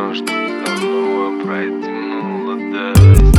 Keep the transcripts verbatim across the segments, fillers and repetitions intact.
шанс, чтоб заново пройти молодость.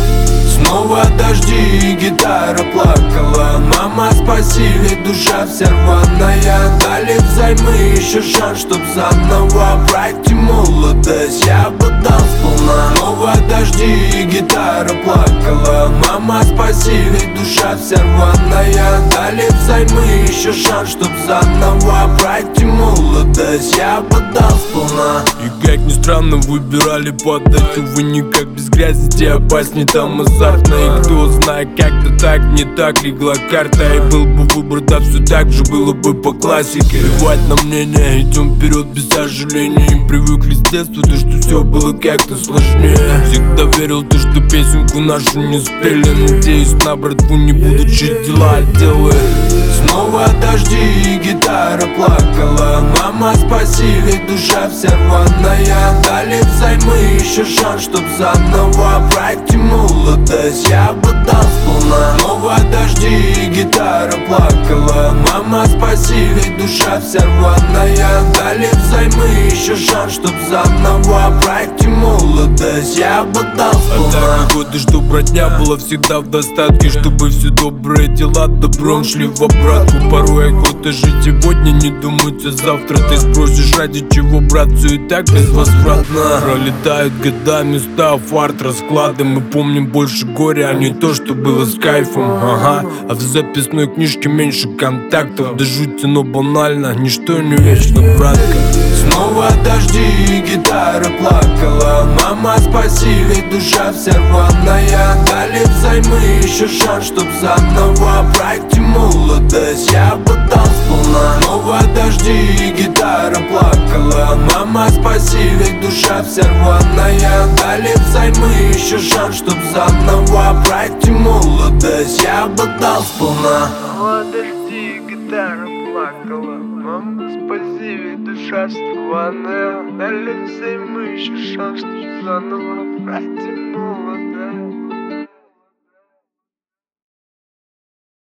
Снова дожди и гитара плакала. Мама, спаси, ведь душа вся рваная. Дали взаймы еще шанс, чтоб заново пройти молодость. Я бы дал сполна. Снова дожди и гитара плакала. Мама, спаси, ведь душа вся рваная. Дали взаймы еще шанс, чтоб заново пройти молодость. Я бы дал сполна. И как ни странно выбирали подать. Увы, никак без грязи, где опасней там азартно. И кто знает, как-то так, не так легла карта. И был бы выбор, да все так же было бы по классике. Плевать на мнение, идем вперед без сожалений. Привыкли с детства, то что все было как-то сложнее. Всегда верил, то что песенку нашу не спели. Надеюсь на братву, не будучи дела делает. Снова дожди и гитара плакала. Мама, спаси, ведь душа вся рваная. Дали взаймы еще шанс, чтоб заново пройти молодость. Я бы дал сполна. Снова дожди и гитара плакала. Мама, спаси, ведь душа вся рваная. Дали взаймы еще шанс, чтоб заново пройти молодость. Я бы дал сполна. А так годы, что братня была всегда в достатке, чтобы все добрые дела добром шли в обратку. Порой охота жить сегодня, не думать о завтра. Ты спросишь, ради чего, брат, все и так безвозвратно. Пролетают года, места, фарт, расклады. Мы помним больше горя, а не то, что было с кайфом. Ага, а в записной книжке меньше контактов. Да жути, но банально, ничто не вечно, братка. Снова дожди и гитара плакала. Мама, спаси, ведь душа вся рваная. Дали взаймы еще шанс, чтоб заново пройти молодость. Я бы дал сполна. Снова дожди и гитара плакала. Мама, спаси, ведь душа вся рваная. Дали взаймы еще шанс, чтоб заново пройти молодость. Я бы дал сполна. Снова дожди, гитара плакала. Мама, спаси, ведь душа рваная. Дали взаймы еще шанс, чтоб заново пройти молодость.